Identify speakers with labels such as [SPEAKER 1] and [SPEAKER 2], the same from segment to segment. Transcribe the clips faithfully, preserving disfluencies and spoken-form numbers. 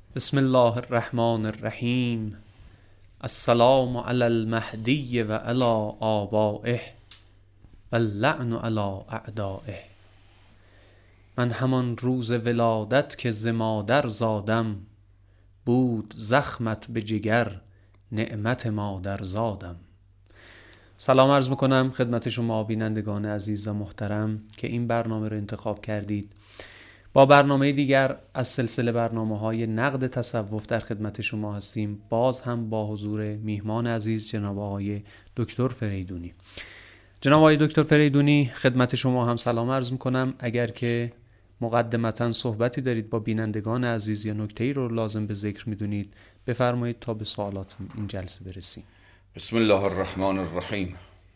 [SPEAKER 1] بسم الله الرحمن الرحیم. السلام علی المهدی و علی آبائه و اللعن علی اعدائه. من همان روز ولادت که ز مادر زادم، بود زخمت به جگر نعمت مادر زادم. سلام عرض میکنم خدمت شما بینندگان عزیز و محترم که این برنامه رو انتخاب کردید. با برنامه دیگر از سلسله برنامه‌های نقد تصوف در خدمت شما هستیم، باز هم با حضور میهمان عزیز جناب آقای دکتر فریدونی. جناب آقای دکتر فریدونی، خدمت شما هم سلام عرض میکنم. اگر که مقدمتاً صحبتی دارید با بینندگان عزیز یا نکته‌ای رو لازم به ذکر میدونید بفرمایید تا به سوالات این جلسه برسیم.
[SPEAKER 2] بسم الله الرحمن الرحیم.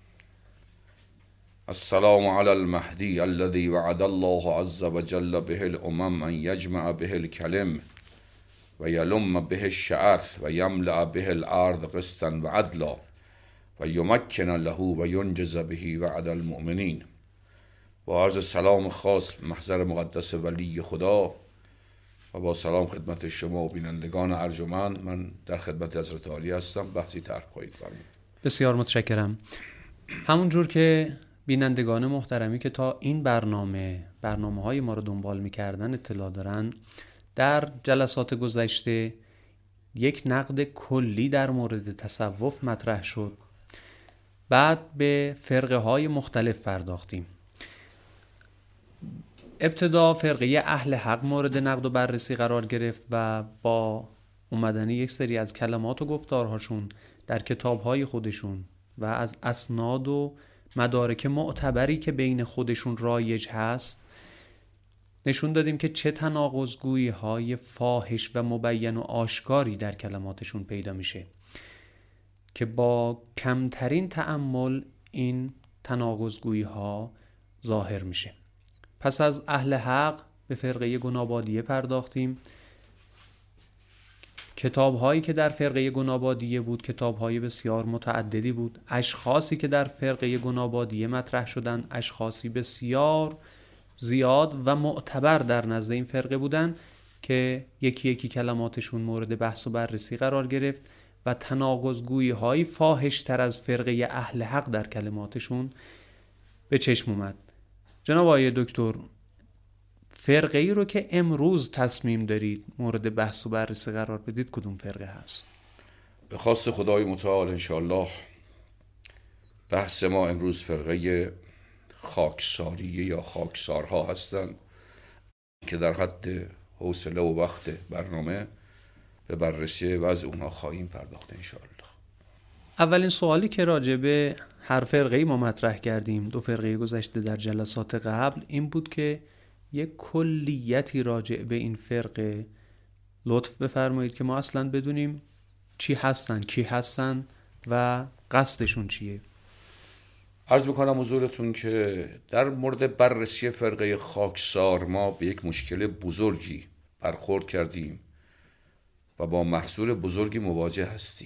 [SPEAKER 2] السلام علی المهدی الذي وعد الله عز وجل به الامم ان یجمع به الکلم و یلم به الشعر و یملأ به الارض قسطا و عدلا و یمکن له و ینجز به وعد المؤمنین. با عرض سلام خاص محضر مقدس ولی خدا و با سلام خدمت شما و بینندگان ارجمند، من در خدمت حضرت عالی هستم. بحثی طرح خواهید فرمود.
[SPEAKER 1] بسیار متشکرم. همون جور که بینندگان محترمی که تا این برنامه برنامه های ما رو دنبال میکردن اطلاع دارن، در جلسات گذشته یک نقد کلی در مورد تصوف مطرح شد. بعد به فرقه های مختلف پرداختیم. ابتدا فرقه اهل حق مورد نقد و بررسی قرار گرفت و با اومدن یک سری از کلمات و گفتارهاشون در کتابهای خودشون و از اسناد و مدارک معتبری که بین خودشون رایج هست نشون دادیم که چه تناقض‌گویی های فاحش و مبین و آشکاری در کلماتشون پیدا میشه که با کمترین تأمل این تناقض‌گویی ها ظاهر میشه. پس از اهل حق به فرقه گنابادیه پرداختیم. کتاب هایی که در فرقه گنابادیه بود کتاب های بسیار متعددی بود. اشخاصی که در فرقه گنابادیه مطرح شدن اشخاصی بسیار زیاد و معتبر در نزد این فرقه بودن که یکی یکی کلماتشون مورد بحث و بررسی قرار گرفت و تناقض‌گویی های فاحش تر از فرقه اهل حق در کلماتشون به چشم اومد. جناب آقای دکتر، فرقه ای رو که امروز تصمیم دارید مورد بحث و بررسی قرار بدید کدوم فرقه هست؟
[SPEAKER 2] به خواست خدای متعال انشاءالله بحث ما امروز فرقه خاکساریه یا خاکسارها هستند که در حد حوصله و وقت برنامه به بررسی وضع اونها خواهیم پرداخت انشاءالله.
[SPEAKER 1] اولین سوالی که راجع به هر فرقه‌ای ما مطرح کردیم دو فرقه گذشته در جلسات قبل این بود که یک کلیتی راجع به این فرقه لطف بفرمایید که ما اصلا بدونیم چی هستن، کی هستن و قصدشون چیه.
[SPEAKER 2] عرض میکنم حضورتون که در مورد بررسی فرقه خاکسار ما به یک مشکل بزرگی برخورد کردیم و با محصول بزرگی مواجه هستیم.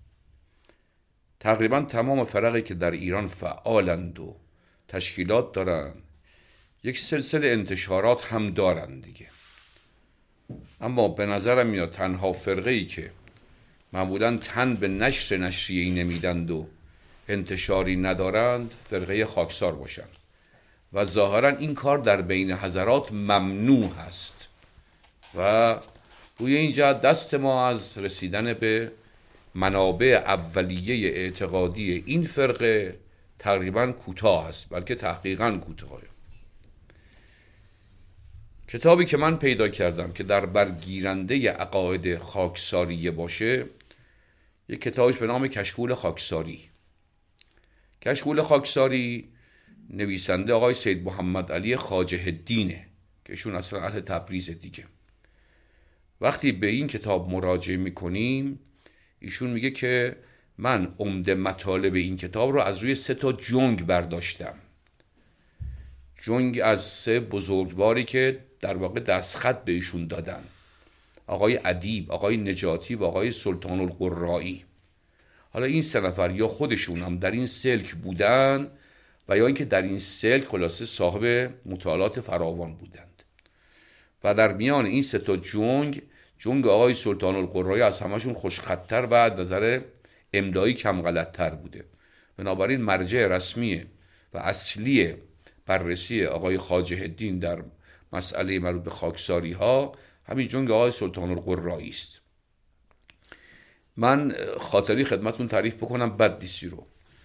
[SPEAKER 2] تقریبا تمام فرقی که در ایران فعالند و تشکیلات دارن یک سلسله انتشارات هم دارن دیگه، اما به نظرم میاد تنها فرقه‌ای که معمولاً تن به نشر نشریه‌ای نمیدند و انتشاری ندارند فرقه خاکسار باشند و ظاهراً این کار در بین حضرات ممنوع هست و روی این جهت دست ما از رسیدن به منابع اولیه اعتقادی این فرقه تقریباً کوتاه است، بلکه تحقیقاً کوتاهه. کتابی که من پیدا کردم که در برگیرنده عقاید خاکساریه باشه یک کتابش به نام کشکول خاکساری. کشکول خاکساری نویسنده آقای سید محمد علی خواجه الدینه که ایشون اصلا اهل تبریز دیگه. وقتی به این کتاب مراجعه میکنیم ایشون میگه که من عمده مطالب این کتاب رو از روی سه تا جنگ برداشتم. جنگ از سه بزرگواری که در واقع دستخط به ایشون دادن، آقای ادیب، آقای نجاتی و آقای سلطان القرایی. حالا این سه نفر یا خودشون هم در این سلک بودن و یا اینکه در این سلک خلاصه صاحب مطالعات فراوان بودند و در میان این سه تا جنگ جنگ آقای سلطان القرایی از همشون خوشخط‌تر و از نظر املایی کم غلط‌تر بوده. بنابراین مرجع رسمی و اصلی بررسی آقای خواجه الدین در مسئله مربوط به خاکساری ها همین جنگ آقای سلطان القرایی است. من خاطری خدمتون تعریف بکنم بد نیستی رو.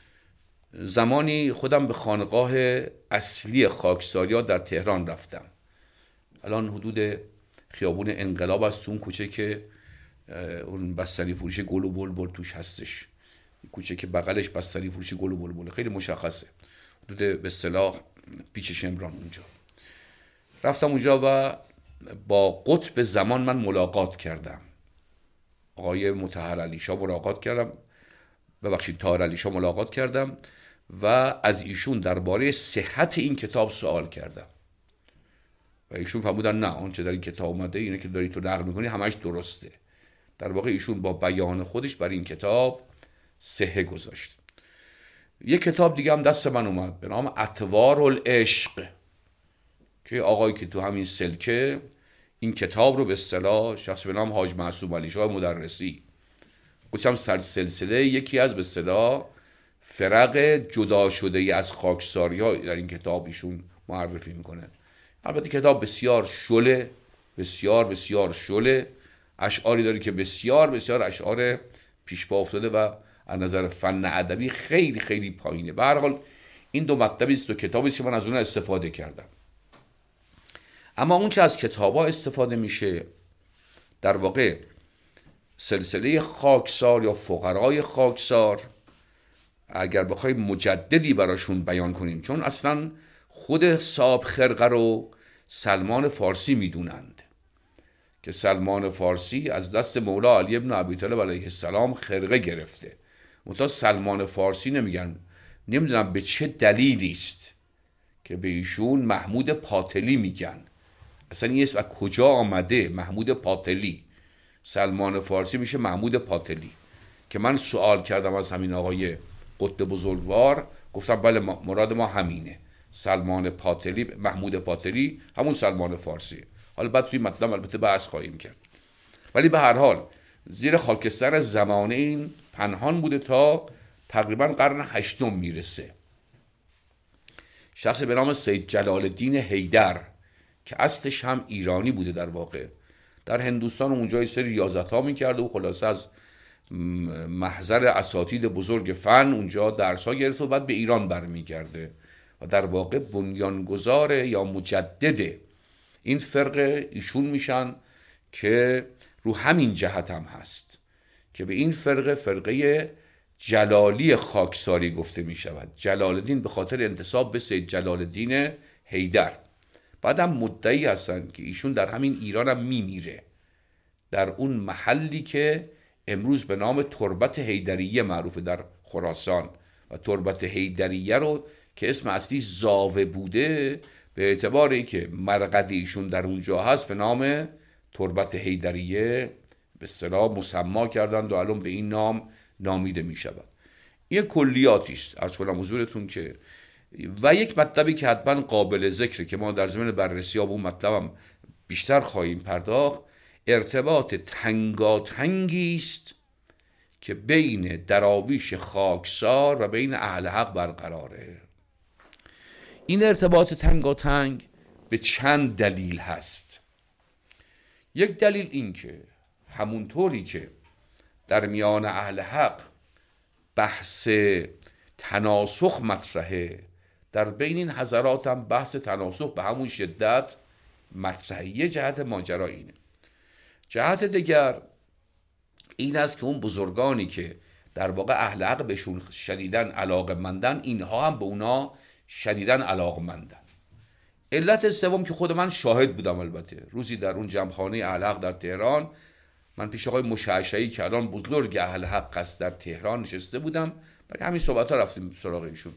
[SPEAKER 2] زمانی خودم به خانقاه اصلی خاکساری ها در تهران رفتم. الان حدود خیابون انقلاب است، اون کوچه که اون بستنی فروش گل و بلبل توش هستش، کوچه که بغلش بستنی فروش گل و بلبل، خیلی مشخصه، حدود به اصطلاح پیچ شمران. اونجا رفتم اونجا و با قطب زمان من ملاقات کردم. آقای مطهر علی شاه ملاقات کردم، ببخشید طاهر علی شاه ملاقات کردم و از ایشون درباره صحت این کتاب سوال کردم و ایشون فرمودن نه، اون چه در این کتاب اومده اینه که داری تو نقل میکنی همش درسته. در واقع ایشون با بیان خودش برای این کتاب صحه گذاشت. یک کتاب دیگه هم دست من اومد به نام اطوار العشق که آقایی که تو همین سلکه این کتاب رو به اصطلاح شخص به نام حاج معصوم علی شاه مدرسی گفتم سلسله یکی از به اصطلاح فرق جدا شده ای از خاکساری ها در این کتاب ایشون معرفی میکنه. البته کتاب بسیار شله، بسیار بسیار شله، اشعاری داره که بسیار بسیار اشعار پیشپا افتاده و از نظر فن ادبی خیلی خیلی پایینه. به هر حال این دو مطلبی است، دو کتابی است که من از اونها استفاده کردم. اما اون چه از کتابا استفاده میشه در واقع سلسله خاکسار یا فقرای خاکسار، اگر بخوایم مجددی براشون بیان کنیم، چون اصلا خود صاحب خرقه رو سلمان فارسی میدونند که سلمان فارسی از دست مولا علی ابن ابی طالب علیه السلام خرقه گرفته. منتها سلمان فارسی نمیگن. نمیدونم به چه دلیلی است که به ایشون محمود پاتلی میگن. اصلا این اسم از کجا آمده؟ محمود پاتلی، سلمان فارسی میشه محمود پاتلی. که من سوال کردم از همین آقای قطب بزرگوار، گفتم بله مراد ما همینه، سلمان پاتلی، محمود پاتلی همون سلمان فارسی. حالا بعد توی مطلب البته بحث خواهیم کرد، ولی به هر حال زیر خاکستر زمانه این پنهان بوده تا تقریبا قرن هشتم میرسه. شخص به نام سید جلال الدین حیدر که اصلش هم ایرانی بوده، در واقع در هندوستان اونجا سری ریاضت ها میکرده و خلاصه از محضر اساتید بزرگ فن اونجا درس ها گرفت و بعد به ایران برمیگرده و در واقع بنیانگذار یا مجدد این فرقه ایشون میشن که رو همین جهت هم هست که به این فرقه فرقه جلالی خاکساری گفته می شود. جلال الدین به خاطر انتساب به سید جلال الدین حیدر. بعد هم مدعی هستن که ایشون در همین ایران هم می میره، در اون محلی که امروز به نام تربت حیدریه معروفه در خراسان، و تربت حیدریه رو که اسم اصلی زاوه بوده به اعتبار ای که مرقد ایشون در اونجا هست به نام تربت حیدریه به اصطلاح مسما کردند و الان به این نام نامیده می شود. این کلیاتی است عرض کنم حضورتون که و یک مطلبی که حتما قابل ذکره که ما در زمین بررسی ها به اون مطلبم بیشتر خواهیم پرداخت، ارتباط تنگاتنگی است که بین دراویش خاکسار و بین اهل حق برقراره. این ارتباط تنگاتنگ به چند دلیل هست. یک دلیل این که همونطوری که در میان اهل حق بحث تناسخ مطرحه، در بین این حضرات هم بحث تناسخ به همون شدت مطرحه. یه جهت ماجرا اینه. جهت دیگر این است که اون بزرگانی که در واقع اهل حق بهشون شدیداً علاقه‌مندن، اینها هم به اونا شدیداً علاقه‌مندن. علت سوم که خود من شاهد بودم، البته روزی در اون جمعخانه اهل حق در تهران، من پیش آقای مشعشعی که الان بزرگ اهل حق است در تهران نشسته بودم، برای همین صحبت ها رفتیم سراغ ایشون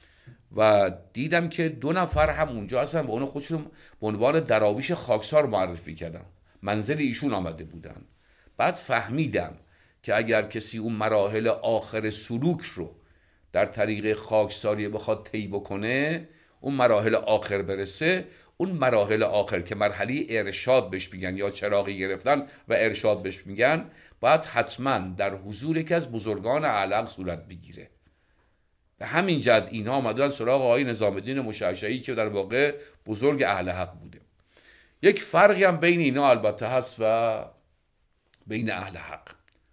[SPEAKER 2] و دیدم که دو نفر هم اونجا هستن و اونو خودشون به عنوان دراویش خاکسار معرفی کردن، منزل ایشون آمده بودن. بعد فهمیدم که اگر کسی اون مراحل آخر سلوک رو در طریق خاکساری بخواد طی بکنه، اون مراحل آخر برسه، اون مراحل آخر که مرحله ارشاد بهش میگن یا چراغی گرفتن و ارشاد بهش میگن، باید حتما در حضور یکی از بزرگان اهل حق صورت بگیره. به همین جهت اینها آمدن سراغ آقای نظام الدین مشعشعی که در واقع بزرگ اهل حق بوده. یک فرقی هم بین اینا البته هست و بین اهل حق.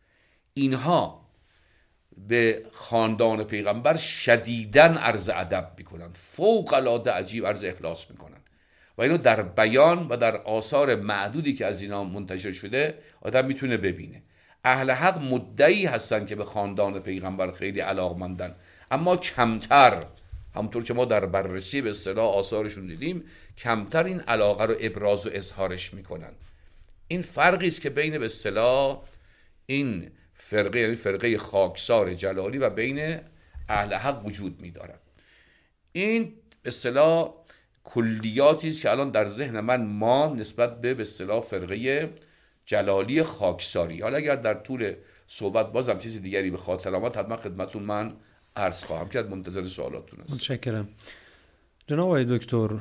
[SPEAKER 2] اینها به خاندان پیغمبر شدیداً عرض ادب میکنن، فوق العاده عجیب عرض اخلاص میکنن و اینو در بیان و در آثار معدودی که از اینا منتشر شده آدم میتونه ببینه. اهل حق مدعی هستن که به خاندان پیغمبر خیلی علاقمندن، اما کمتر، همونطور که ما در بررسی به اصطلاح آثارشون دیدیم، کمتر این علاقه رو ابراز و اظهارش میکنن. این فرقی است که بین به اصطلاح این فرقه، یعنی فرقه خاکسار جلالی و بین اهل حق وجود می‌دارد. این به اصطلاح کلیاتی است که الان در ذهن من ما نسبت به به اصطلاح فرقه جلالی خاکساری. حالا اگر در طول صحبت بازم چیزی دیگری به خاطر آمد حتما خدمتتون من عرض خواهم کرد. منتظر سوالاتتون هستم.
[SPEAKER 1] متشکرم. جناب آقای دکتر،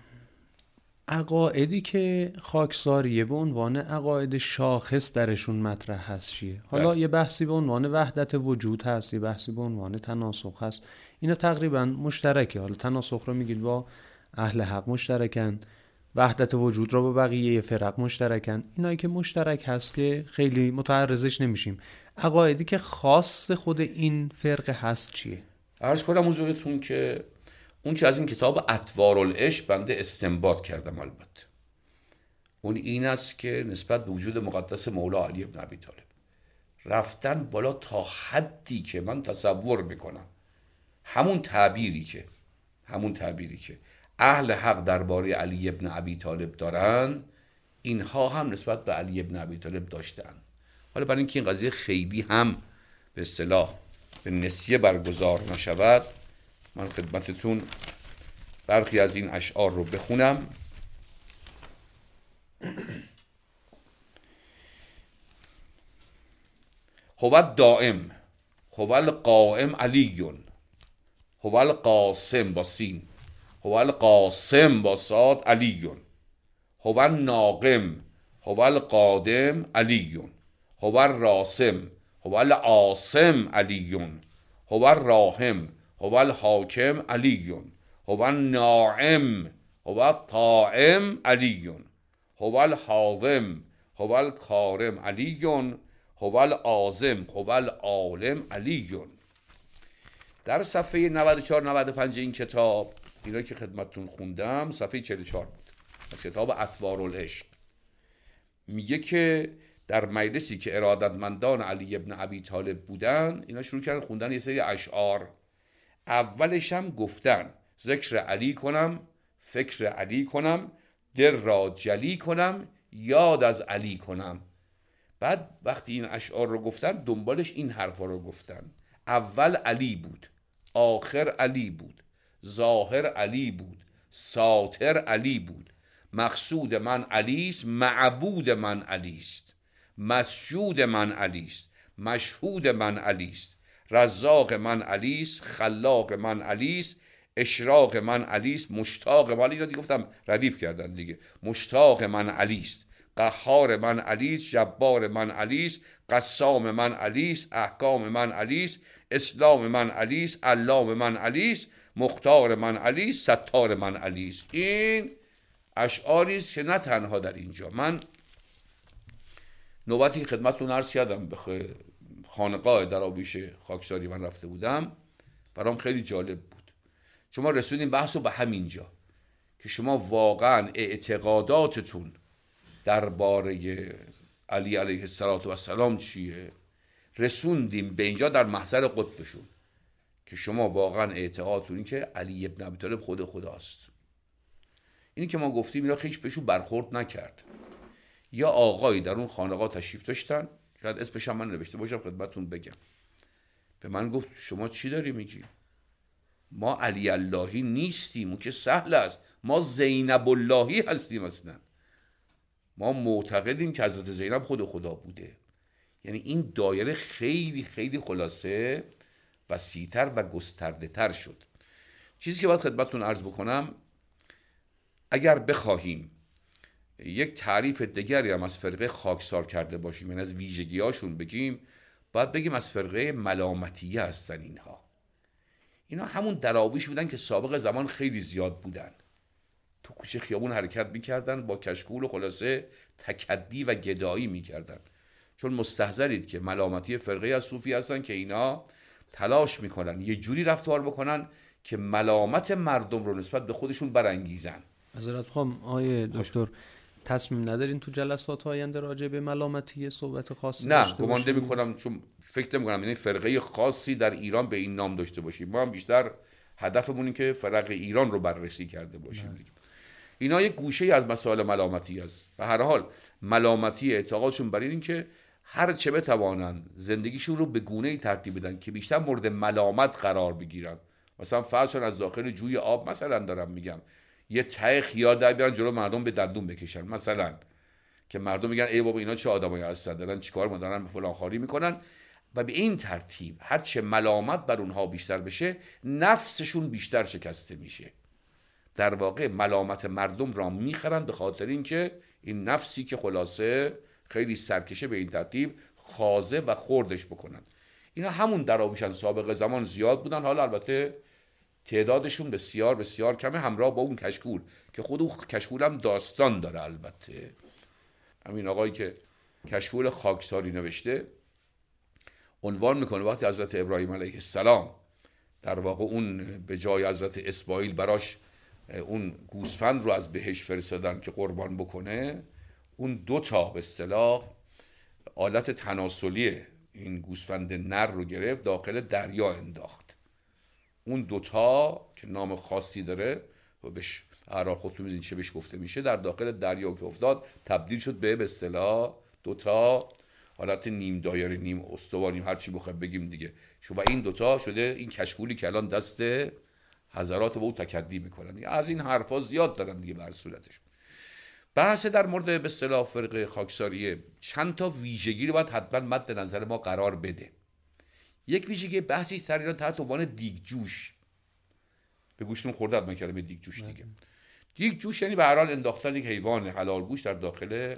[SPEAKER 1] عقایدی که خاکساریه به عنوان عقاید شاخص درشون مطرح هست چیه؟ حالا ده. یه بحثی به عنوان وحدت وجود هست، یه بحثی به عنوان تناسخ هست. اینا تقریبا مشترکه. حالا تناسخ رو میگید با اهل حق مشترکن، وحدت وجود رو با بقیه فرق مشترکن. اینایی که مشترک هست که خیلی متعرضش نمیشیم. عقایدی که خاص خود این فرقه هست چیه؟
[SPEAKER 2] عرض کنم حضورتون که اون چه از این کتاب اطوارالعشق بنده استنباط کردم، البته اون این است که نسبت به وجود مقدس مولا علی ابن ابی طالب رفتن بالا تا حدی که من تصور میکنم همون تعبیری که همون تعبیری که اهل حق درباره علی ابن ابی طالب دارن، اینها هم نسبت به علی ابن ابی طالب داشتن. حالا برای اینکه این قضیه خیلی هم به اصطلاح به نسیه برگزار نشود، من خدمتتون برخی از این اشعار رو بخونم. هو الدائم هو القائم علیون هو القاسم با سین هو القاسم با صاد علیون هو الناقم هو القادم علیون هو الراسم هو العاصم علیون هو الراحم هو الحاکم علیون هو الناعم هو الطاعم علیون هو الحاظم هو الکارم علیون هو العاظم هو العالم علیون. در صفحه نود و چهار نود و پنج این کتاب، اینا که خدمتتون خوندم، صفحه چهل و چهار بود از کتاب اطوارالعشق، میگه که در مجلسی که ارادتمندان علی ابن ابی طالب بودن، اینا شروع کردن خوندن یه سری اشعار. اولش هم گفتن ذکر علی کنم، فکر علی کنم، دل را جلی کنم، یاد از علی کنم. بعد وقتی این اشعار رو گفتن دنبالش این حرفا رو گفتن. اول علی بود، آخر علی بود، ظاهر علی بود، ساتر علی بود، مقصود من علیست، معبود من علیست، مسجود من علیست، مشهود من علیست، رزاق من علیست، خلاق من علیست، اشراق من علیست، مشتاق من، اینا دیگه گفتم ردیف کردن دیگه، مشتاق من علیست، قهار من علیست، جبار من علیست، قسام من علیست، احکام من علیست، اسلام من علیست، علام من علیست، مختار من علیست، ستار من علیست. این اشعاری است که نه تنها در اینجا، من نوبتی خدمتتون عرض کردم به خانقاه درابیش خاکساری من رفته بودم، برام خیلی جالب بود. شما رسونیم بحثو به همینجا که شما واقعا اعتقاداتتون درباره علی علیه السلام چیه، رسوندیم به اینجا در محضر قطبشون که شما واقعا اعتقادتون این که علی ابن ابی طالب خود خداست. اینی که ما گفتیم اینا هیچ بهشون برخورد نکرد. یا آقایی در اون خانقاه تشریف داشتن، شاید اسمش هم من نوشته باشم خدمتتون بگم، به من گفت شما چی داری میگی؟ ما علی اللهی نیستیم، اون که سهل است، ما زینب اللهی هستیم. اصلا ما معتقدیم که حضرت زینب خود خدا بوده. یعنی این دایره خیلی خیلی خلاصه وسیع‌تر و گسترده تر شد. چیزی که باید خدمتتون عرض بکنم، اگر بخواهیم یک تعریف دیگری هم از فرقه خاکسار کرده باشیم، یعنی از ویژگی‌هاشون بگیم، باید بگیم از فرقه ملامتیه هستن. اینها اینا همون دراویش بودن که سابق زمان خیلی زیاد بودن، تو کوچه خیابون حرکت میکردن، با کشکول و خلاصه تکدی و گدایی میکردن، چون مستحضرید که ملامتی فرقه از صوفی هستن که اینا تلاش میکنن یه جوری رفتار بکنن که ملامت مردم رو نسبت به خودشون برانگیزن.
[SPEAKER 1] حضرت خواهم آیه دکتر تصمیم ندارین تو جلسات آینده راجع به ملامتی صحبت خاصی
[SPEAKER 2] نه گمان نمی‌کنم، چون فکر نمی‌کنم یعنی فرقه خاصی در ایران به این نام داشته باشیم. ما هم بیشتر هدفمون این که فرق ایران رو بررسی کرده باشیم دیگه. اینا یک گوشه از مسائل ملامتی است. به هر حال ملامتی اعتقادشون بر این که هر چه بتوانن زندگیشون رو به گونه‌ای ترتیب بدن که بیشتر مورد ملامت قرار بگیرن. مثلا فرض از داخل جوی آب مثلا دارم میگم یه ته خیار در بیارن جلو مردم به دندون بکشن، مثلا که مردم میگن ای بابا اینا چه آدمایی هستن، دارن چیکار میکنن، فلان خاری میکنن. و به این ترتیب هر چه ملامت بر اونها بیشتر بشه، نفسشون بیشتر شکسته میشه. در واقع ملامت مردم را میخرن به خاطر اینکه این نفسی که خلاصه خیلی سرکشه به این ترتیب خازه و خوردش بکنن. اینا همون دراویشن، سابق زمان زیاد بودن، حالا البته تعدادشون بسیار بسیار کمه، همراه با اون کشکول که خود اون کشکول هم داستان داره. البته همین آقایی که کشکول خاکساری نوشته عنوان میکنه وقتی حضرت ابراهیم علیه السلام در واقع اون به جای حضرت اسماعیل براش اون گوسفند رو از بهشت فرستادن که قربان بکنه، اون دو تا به اصطلاح آلت تناسلی این گوسفند نر رو گرفت داخل دریا انداخت. اون دوتا که نام خاصی داره و بهش اعراب خودتون میدونید چه بهش گفته میشه، در داخل دریا که افتاد تبدیل شد به به اصطلاح دوتا حالت نیم دایره، نیم استوا، نیم هر چی بخواد بگیم دیگه. شو و این دوتا شده این کشکولی که الان دست حضرات با او تکدی میکنن. از این حرفا زیاد دارن دیگه. بر صورتش بحث در مورد به اصطلاح فرقه خاکساریه چند تا ویژگی رو باید حتما مد نظر ما قرار بده. یک ویژگی بحثی است در ایران تحت عنوان دیگجوش. به گوشتون خورده حتما کلمه دیگجوش دیگه. دیگجوش یعنی به هر حال انداختن یک حیوان حلال گوش در داخل،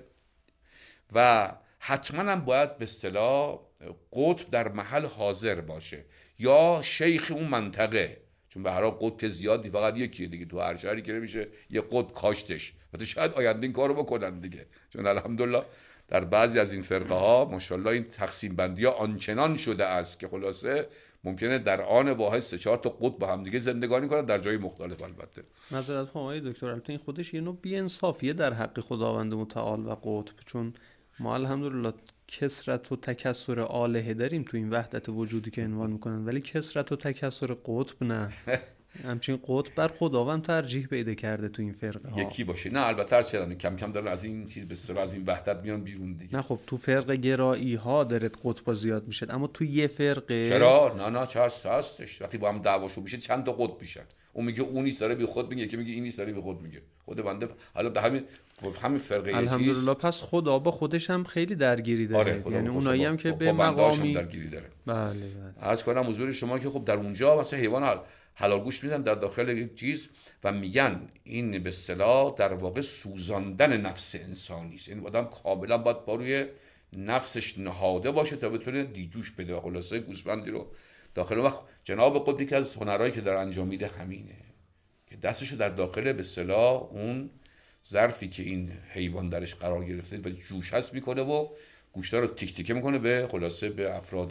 [SPEAKER 2] و حتما هم باید به اصطلاح قطب در محل حاضر باشه یا شیخ اون منطقه، چون به هر حال قطب زیادی فقط یکیه دیگه، تو هر شهری که میشه یه قطب کاشتش. البته شاید آینده این کارو بکنن دیگه، چون الحمدلله در بعضی از این فرقه ها ماشاءالله این تقسیم بندی ها آنچنان شده است که خلاصه ممکنه در آن واحد سه چهار تا قطب با هم دیگه زندگانی کنن در جای مختلف. البته
[SPEAKER 1] معذرت خواهم آقای دکتر، البته این خودش یه نوع بی‌انصافیه در حق خداوند متعال و قطب، چون ما الحمدلله کثرت و تکثر آلهه داریم تو این وحدت وجودی که عنوان میکنن، ولی کثرت و تکثر قطب نه. همچنین قطب بر خداوند ترجیح پیدا کرده تو این فرقه ها.
[SPEAKER 2] یکی باشه. نه البته هر چیزی کم کم دارن از این چیز به اصطلاح از این وحدت میان بیرون دیگه.
[SPEAKER 1] نه خب تو فرقه گرایی ها داره قطب زیاد میشه، اما تو یه فرقه
[SPEAKER 2] چرا؟ نه نه چه هست هستش. وقتی با هم دعواشو میشه چند تا قطب میشن. اون میگه اون نیست داره به خود میگه، که میگه این نیست داره به خود میگه. خود بنده حالا به همین همین فرقه
[SPEAKER 1] الحمدلله چیز... پس خدا با خودش هم خیلی درگیری داره.
[SPEAKER 2] آره
[SPEAKER 1] یعنی اونایی هم که به
[SPEAKER 2] مقامی درگیری داره.
[SPEAKER 1] بله بله.
[SPEAKER 2] عرض کنم حضور شما که خب در اونجا مثلا حیوان حلال گوشت میدن در داخل یک چیز و میگن این به اصطلاح در واقع سوزاندن نفس انسانی است. این آدم کاملا باید با روی نفسش نهاده باشه تا بتونه دیجوش بده و خلاصه گوسفندی رو داخل. وقت جناب قطبی که از هنرهایی که در انجام میده همینه که دستشو در داخل به اصطلاح اون ظرفی که این حیوان درش قرار گرفته و جوش هست میکنه و گوشتا رو تیک تیکه میکنه به خلاصه به افراد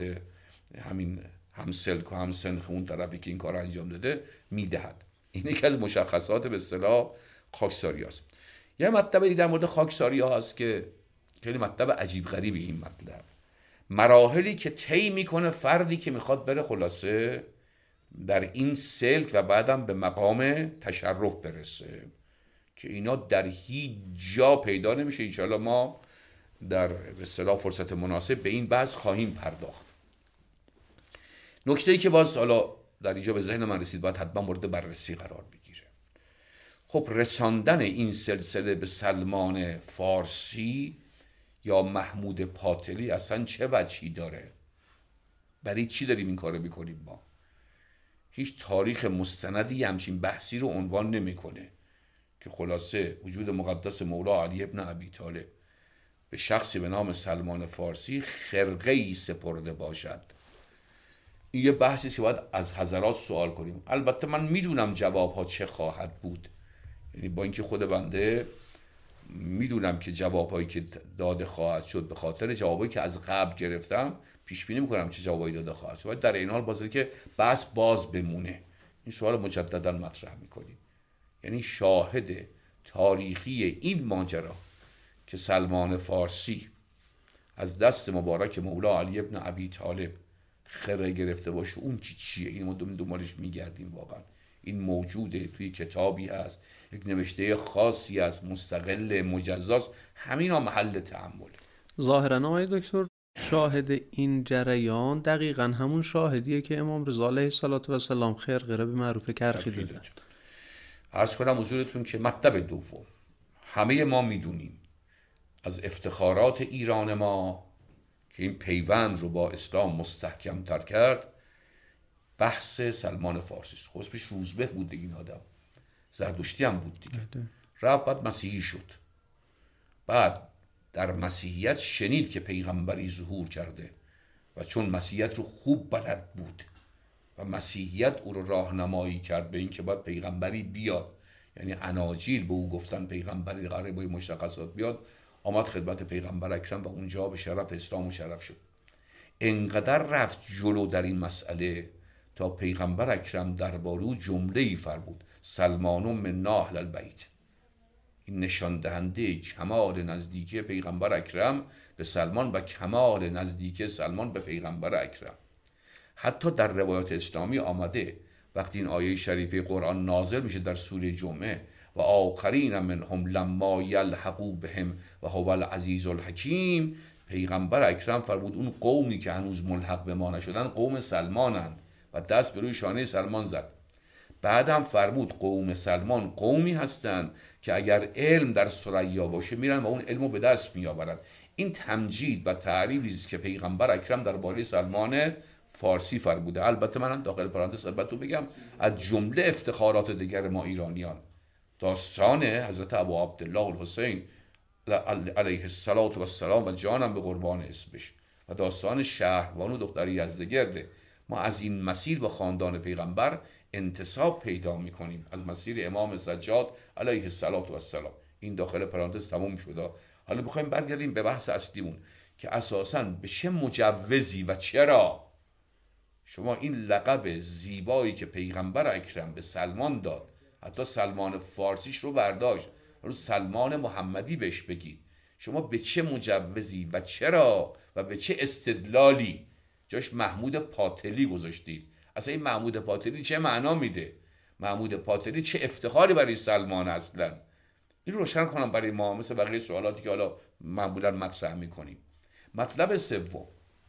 [SPEAKER 2] همین همسلک و همسنخ اون طرفی که این کار انجام داده میدهد. این یکی از مشخصات به اصطلاح خاکساری هست. یه مطلب دیگه در مورد خاکساری ها هست که خیلی مطلب عجیب غریبی. این مطلب مراحلی که طی میکنه فردی که میخواد بره خلاصه در این سلک و بعدم به مقام تشرف برسه، که اینا در هیچ جا پیدا نمیشه. انشاءالله ما در به اصطلاح فرصت مناسب به این بحث خواهیم پرداخت. نکته‌ای که باز حالا در اینجا به ذهن من رسید باید حتما مورد بررسی قرار بگیره. خب رساندن این سلسله به سلمان فارسی یا محمود پاتلی اصلا چه وجهی داره؟ برای چی داریم این کارو میکنیم؟ ما هیچ تاریخ مستندی همچین بحثی رو عنوان نمیکنه که خلاصه وجود مقدس مولا علی ابن ابی طالب به شخصی به نام سلمان فارسی خرقه‌ای سپرده باشد. این یه بحثی که باید از حضرات سوال کنیم. البته من میدونم جوابها چه خواهد بود، یعنی با اینکه خود بنده میدونم که جوابهایی که داده خواهد شد به خاطر جوابایی که از قبل گرفتم پیش بینی میکنم چه جوابایی داده خواهد شد. در این حال بازه که بحث باز بمونه. این سوال مجددا مطرح میکنیم، یعنی شاهد تاریخی این ماجرا که سلمان فارسی از دست مبارک مولا علی ابن ابی طالب خرقه گرفته باشه، اون چی چیه؟ این ما دنبالش میگردیم. واقعا این موجوده، توی کتابی هست، یک نوشته خاصی است، مستقل مجزاست، همین ها محل تأمل.
[SPEAKER 1] ظاهرا آقای دکتر شاهد این جریان دقیقاً همون شاهدیه که امام رضا علیه السلام خرقه را به معروف کرخی دادن.
[SPEAKER 2] عرض کنم حضورتون که مطلب دوم، همه ما میدونیم از افتخارات ایران ما که این پیوند رو با اسلام مستحکم تر کرد بحث سلمان فارسی است. خب اسمش روزبه بود دیگه، این آدم زردشتی هم بود دیگه، رفت بعد مسیحی شد، بعد در مسیحیت شنید که پیغمبری ظهور کرده و چون مسیحیت رو خوب بلد بود و مسیحیت او رو راهنمایی کرد به این که باید پیغمبری بیاد، یعنی اناجیل به او گفتن پیغمبری قراره با مشخصات بیاد، آمد خدمت پیغمبر اکرم و اونجا به شرف اسلام مشرف شد. انقدر رفت جلو در این مسئله تا پیغمبر اکرم درباره او جمله‌ای فرمود: سلمان من اهل البیت. این نشان دهنده کمال نزدیکی پیغمبر اکرم به سلمان و کمال نزدیکی سلمان به پیغمبر اکرم. حتی در روایات اسلامی آمده وقتی این آیه شریفه قرآن نازل میشه در سوره جمعه و آخرین منهم لما یلحقوا بهم و هو العزیز الحکیم، پیغمبر اکرم فرمود اون قومی که هنوز ملحق به ما نشدن قوم سلمانند و دست به روی شانه سلمان زد. بعدم فرمود قوم سلمان قومی هستند که اگر علم در ثریا باشه میرن و اون علمو به دست میآورن. این تمجید و تعریفی است که پیغمبر اکرم درباره سلمان فارسی فرموده. البته منم داخل پرانتز البته بگم از جمله افتخارات دیگر ما ایرانیان داستان حضرت ابو عبدالله الحسین علیه السلام و جانم به قربان اسمش و داستان شهربانو و دختر یزدگرده. ما از این مسیر با خاندان پیغمبر انتساب پیدا میکنیم، از مسیر امام سجاد علیه السلام. این داخل پرانتز تموم شده. حالا بخوایم برگردیم به بحث اصلیمون که اساساً به چه مجوزی و چرا شما این لقب زیبایی که پیغمبر اکرم به سلمان داد، حتی سلمان فارسیش رو برداشت رو سلمان محمدی بهش بگید، شما به چه مجوزی و چرا و به چه استدلالی جاش محمود پاتلی گذاشتید؟ اصلا این محمود پاتلی چه معنا میده؟ محمود پاتلی چه افتخاری برای سلمان اصلا؟ این روشن کنم برای ما، مثل بقیه سوالاتی که حالا معمولا مطرح میکنیم. مطلب سوم،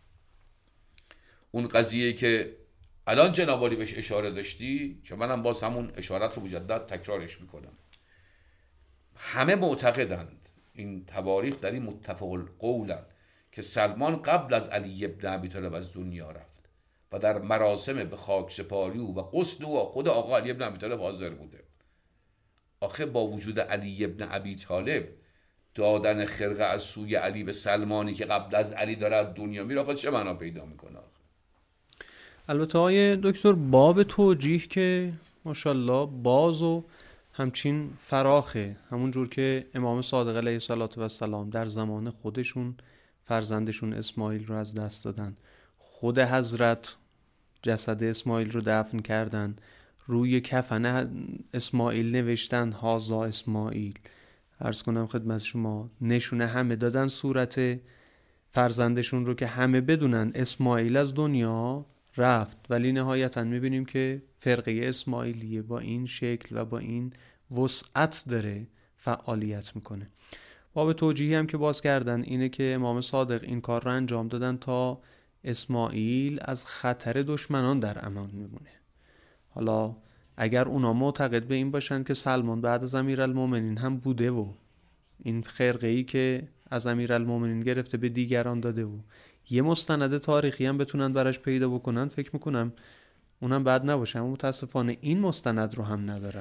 [SPEAKER 2] اون قضیه که الان جناب عالی بهش اشاره داشتی که منم باز همون اشارت رو مجدد تکرارش میکنم. همه معتقدند، این تواریخ در این متفق القولند که سلمان قبل از علی ابن ابی طالب از دنیا رفت و در مراسم به خاک سپاری و غسل و خود آقا علی ابن ابی طالب حاضر بوده. آخه با وجود علی ابن ابی طالب دادن خرقه از سوی علی به سلمانی که قبل از علی داره از دنیا میره چه معنا پیدا میکنه؟
[SPEAKER 1] البته های دکتر باب توجیه که ماشاءالله باز و همچین فراخه، همون جور که امام صادق علیه السلام در زمان خودشون فرزندشون اسماعیل رو از دست دادن، خود حضرت جسد اسماعیل رو دفن کردن، روی کفن اسماعیل نوشتن هازا اسماعیل. عرض کنم خدمت شما نشونه همه دادن صورت فرزندشون رو که همه بدونن اسماعیل از دنیا رفت، ولی نهایتا میبینیم که فرقه اسماعیلیه با این شکل و با این وسعت داره فعالیت میکنه. باب توجیهی هم که باز کردن اینه که امام صادق این کار رو انجام دادن تا اسماعیل از خطر دشمنان در امان میمونه. حالا اگر اونا معتقد به این باشن که سلمان بعد از امیرالمومنین هم بوده و این خرقه‌ای که از امیرالمومنین گرفته به دیگران داده و یه مستند تاریخی هم بتونن براش پیدا بکنن، فکر میکنم اونم بد نباشه. اما متاسفانه این مستند رو هم ندارن.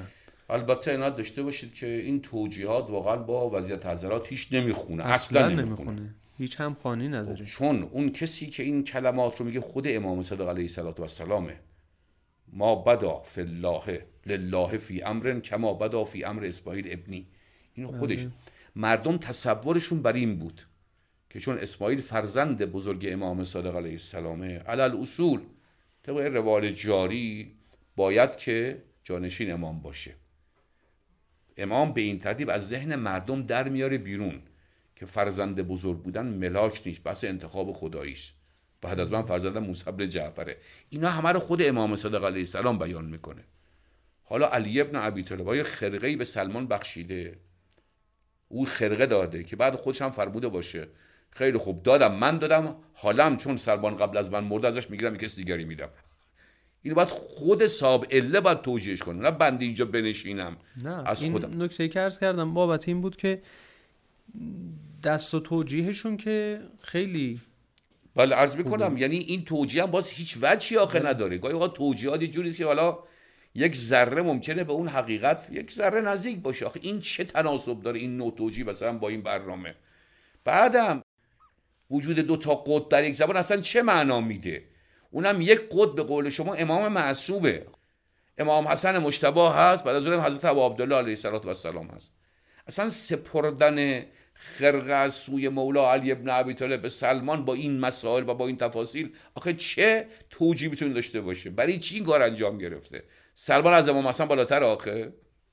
[SPEAKER 2] البته عنایت داشته باشید که این توجیهات واقعا با وضعیت حضرات هیچ نمیخونه، اصلا, اصلا نمیخونه. نمیخونه
[SPEAKER 1] هیچ هم خوانی نداره.
[SPEAKER 2] چون اون کسی که این کلمات رو میگه خود امام صادق علیه السلام، ما بدا فی الله لله فی امر کما بدا فی امر اسماعیل ابنی، اینو خودش بله. مردم تصورشون بر این بود که چون اسماعیل فرزند بزرگ امام صادق علیه السلامه، علل اصول طبق روال جاری باید که جانشین امام باشه. امام به این ترتیب از ذهن مردم در میاره بیرون که فرزند بزرگ بودن ملاک نیست، بس انتخاب خداییش. بعد از من فرزندم موسی بن جعفره. اینا همه رو خود امام صادق علیه السلام بیان میکنه. حالا علی ابن ابی طالب یه خرقه‌ای به سلمان بخشیده، او خرقه داده که بعد خودش هم فرموده باشه خیلی خوب دادم، من دادم، حالم چون سلمان قبل از من مرد ازش میگیرم یک کس دیگری میدم. اینو باید خود صاحب اله باید توجیهش کنه، نه بنده اینجا بنشینم.
[SPEAKER 1] نه از این خودم. نکته که عرض کردم بابت این بود که دست و توجیهشون که خیلی
[SPEAKER 2] بله عرض میکنم، یعنی این توجیه هم باز هیچ وجهی آخه نداره. گاهی اوقات توجیهات یه جوریه که حالا یک ذره ممکنه به اون حقیقت یک ذره نزدیک باشه. آخه این چه تناسب داره این نوع توجیه مثلا با این برنامه؟ بعدم وجود دو تا قطب در یک زبان اصلا چه معنا میده؟ اونم یک قطب به قول شما امام معصومه، امام حسن مجتبی هست، بعد از اون حضرت ابو عبدالله علیه السلام هست. اصلا سپردن خرقه از سوی مولا علی ابن ابی طالب به سلمان با این مسائل و با این تفاصیل آخه چه توجیه میتونه داشته باشه؟ برای چی این کار انجام گرفته؟ سلمان از امام حسن بالاتر آخه؟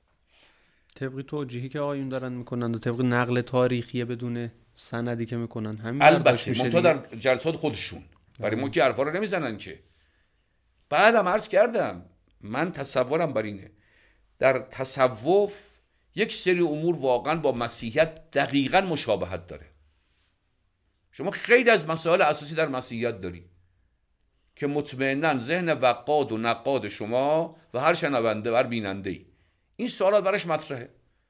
[SPEAKER 1] طبق توجیهی که آیون دارن میکنن و طبق نقل تاریخی بدون سندی که میکنن همین
[SPEAKER 2] البته منتها در جلسات خودشون برای ما که حرفا رو نمیزنن که. بعدم عرض کردم من تصورم بر اینه در تصوف یک سری امور واقعا با مسیحیت دقیقاً مشابهت داره. شما خیلی از مسائل اساسی در مسیحیت داری که مطمئناً ذهن وقاد و نقاد شما و هر شنونده و هر بیننده‌ای این سوالات براش مطرحه.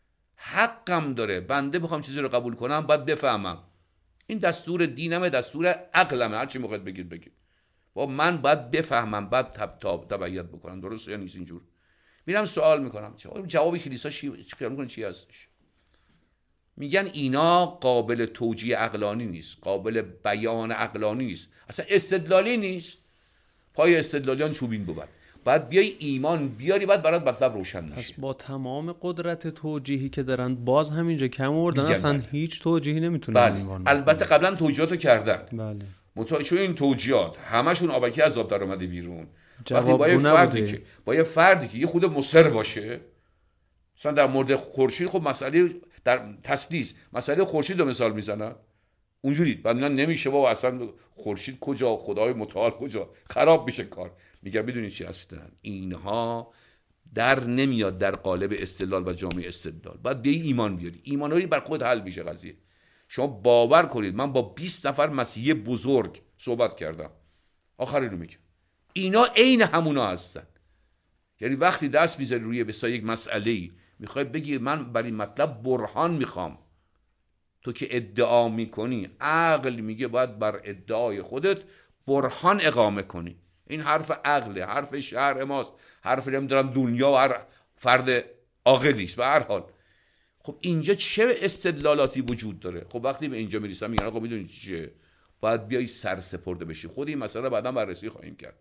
[SPEAKER 2] حقم داره بنده بخوام چیزی رو قبول کنم باید بفهمم. این دستور دینمه، دستور عقلمه، هر چی موقعت بگید بگید. و من باید بفهمم، باید تب تاب تبعیت بکنم. درسته یا نیست اینجور؟ میرم سوال میکنم جواب کلیسا چی خیال میکنه چی هستش؟ میگن اینا قابل توجیه عقلانی نیست، قابل بیان عقلانی نیست، اصلا استدلالی نیست. پای استدلالیان چوبین بود. بعد بیای ایمان بیاری بعد برات مطلب روشن میشه.
[SPEAKER 1] پس با تمام قدرت توجیهی که دارن باز همینجا کم آوردن، اصلا بله. هیچ توجیهی نمیتونن
[SPEAKER 2] بله. ایمان البته قبلا توجیهاتو کردن.
[SPEAKER 1] بله.
[SPEAKER 2] متوجه این توجیهات همشون آبکی از آب در اومده بیرون. وقتی با یه فردی که با یه فردی که یه خود مصر باشه، مثلا در مورد خورشید خب مسئله در تسلیس مسئله خورشید رو مثال میزنن اونجوری، بعد اینا نمیشه بابا اصلا خورشید کجا، خدای متعال کجا، خراب میشه کار. میگم میدونید چی هستن اینها؟ در نمیاد در قالب استدلال و جامعه استدلال. بعد بیای ایمان بیاری، ایمانوری بر خود حل میشه قضیه. شما باور کنید من با بیست نفر مسیحی بزرگ صحبت کردم، آخر اینو میگم اینا عین همونا هستن. یعنی وقتی دست میذاری روی بسا یک مسئله‌ای میخوای بگی من برای مطلب برهان میخوام، تو که ادعا میکنی عقل میگه باید بر ادعای خودت برهان اقامه کنی. این حرف عقله، حرف شرع ماست، حرف نمیدونم دنیا و هر فرد عاقلی است. به هر حال خب اینجا چه استدلالاتی وجود داره؟ خب وقتی به اینجا میرسم میگن آقا میدونی چیه؟ باید بیای سرسپرده بشی. خود این مسئله بعدا بررسی خواهیم کرد.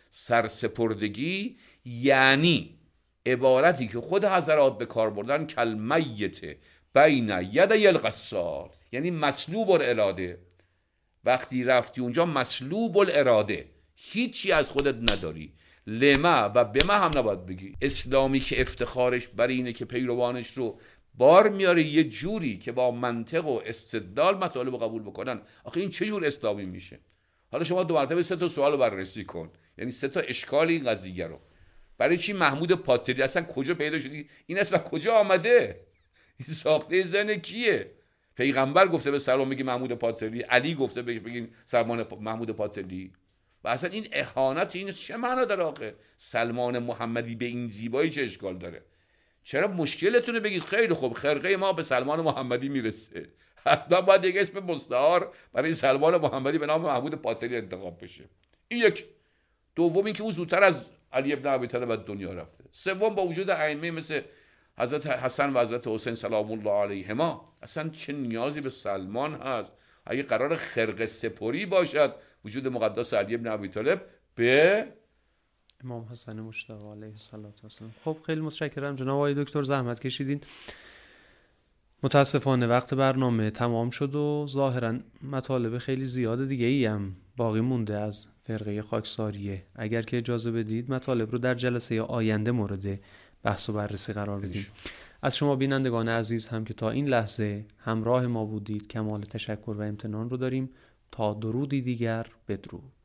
[SPEAKER 2] سرسپردگی یعنی عبارتی که خود حضرات به کار بردن کلمیت بین یدی الغسال، یعنی مسلوب الاراده. وقتی رفتی اونجا مسلوب الاراده، هیچی از خودت نداری، لما و بما هم نباید بگی. اسلامی که افتخارش بر اینه که پیروانش رو بار میاره یه جوری که با منطق و استدلال مطالب رو قبول بکنن، آخه این چه جور اسلامی میشه؟ حالا شما دو مرتبه سه تا سوال رو بررسی کن، یعنی سه تا اشکال این قضیه رو. برای چی محمود پاتری اصلا کجا پیدا شدی؟ این اسم کجا آمده؟ این ساخته ذهن کیه؟ پیغمبر گفته به سلام بگی محمود پاتری، علی گفته بگین سلمان محمود پاتری. و اصلا این اهانت این چه معنا داره آخه؟ سلمان محمدی به این زیبایی چه اشکال داره؟ چرا مشکلتونه بگید خیلی خوب خرقه ما به سلمان محمدی میرسه، حتما باید یک اسم مستعار برای سلمان محمدی به نام محمود پاتری انتخاب بشه. این یک. دوم این که او زودتر از علی ابن ابی طالب از دنیا رفته. سوم با وجود ائمه مثل حضرت حسن و حضرت حسین سلام الله علیهما، اصلا چه نیازی به سلمان هست؟ اگه قرار خرقه سپری باشد وجود مقدس علی بن ابی طالب به
[SPEAKER 1] امام حسن مجتبی علیه السلام. خب خیلی متشکرم جناب آقای دکتر، زحمت کشیدین. متاسفانه وقت برنامه تمام شد و ظاهرا مطالب خیلی زیاد دیگه ای هم باقی مونده از فرقه خاکساریه. اگر که اجازه بدید مطالب رو در جلسه آینده مورد بحث و بررسی قرار بدیم. از شما بینندگان عزیز هم که تا این لحظه همراه ما بودید کمال تشکر و امتنان رو داریم. تا درودی دیگر، بدرود.